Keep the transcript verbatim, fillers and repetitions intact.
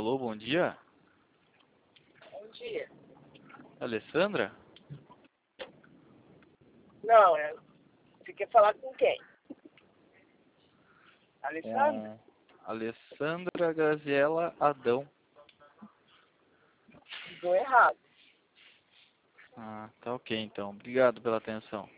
Alô, bom dia. Bom dia. Alessandra? Não, é... você quer falar com quem? Alessandra? Com Alessandra Graziela Adão. Ligou errado. Ah, tá ok então. Obrigado pela atenção.